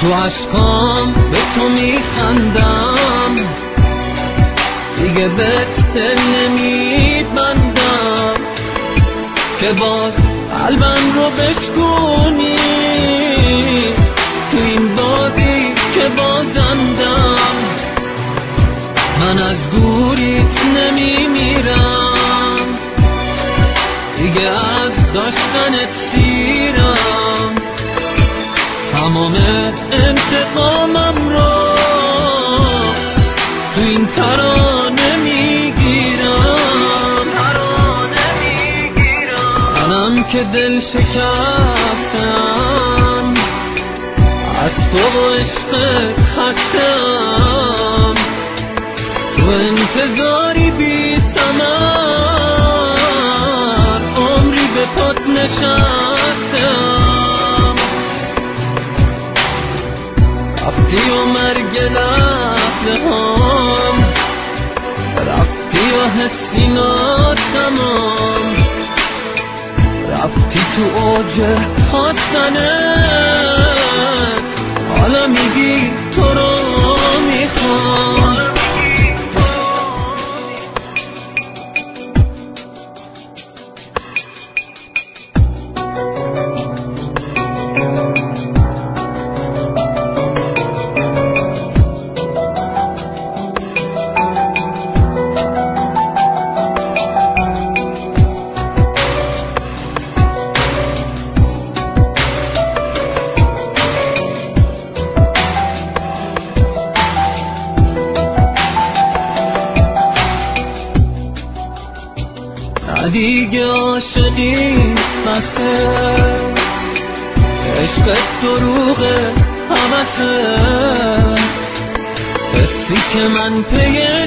تو عشقام به تو میخندم، دیگه بهت دل نمیبندم که باز قلبم رو بشکونی تو این بازی که بازندم. من از دوریت نمیمیرم، دیگه از داشتنت سیرم، تمام انتقامم رو تو این ترانه میگیرم. منم که دل شکستم، از تو و عشقت خستم، تو انتظاری بی ثمر عمری به پات نشستم. رفتی و مرگ لحظه هم، رفتی و حسی ناتمام، رفتی تو اوج خواستنت، حالا میگی تو رو میخوام. دیگه عاشقی بسه، عشقت دروغه همسه، حسی که من پیش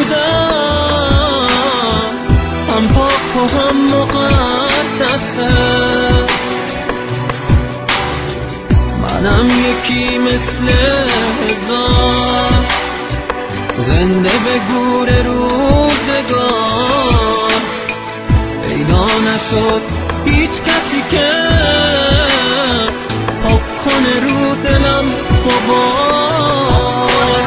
بودم هم پاک و هم مقدسه. منم یکی مثل هزار زنده به گور روزگار، پیدا نشد هیچ کسی که پاک کنه رو دلم غبار.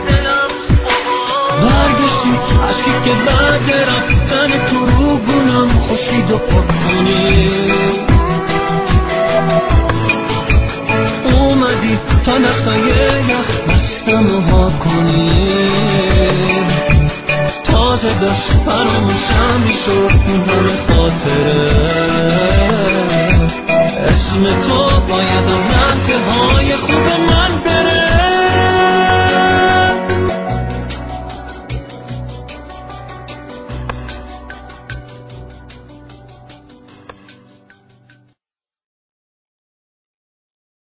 برگشتی عشقی که بعد رفتن تو رو گونم خشکید و پاک کنی، اومدی تا نسخه یخ بستم و ها کنی، تازه داشت فراموشم میشد این همه خاطره. اسم تو باید از انتهای خود